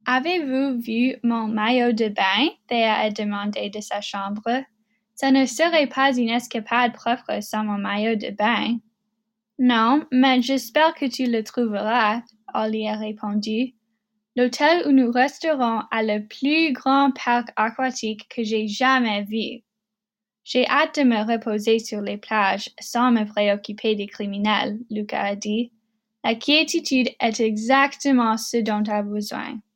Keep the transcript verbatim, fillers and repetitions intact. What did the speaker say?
Avez-vous vu mon maillot de bain? Théa a demandé de sa chambre. Ça ne serait pas une escapade propre sans mon maillot de bain. Non, mais j'espère que tu le trouveras, Ollie a répondu. L'hôtel où nous resterons a le plus grand parc aquatique que j'ai jamais vu. J'ai hâte de me reposer sur les plages sans me préoccuper des criminels, Lucas a dit. La quiétude est exactement ce dont tu as besoin.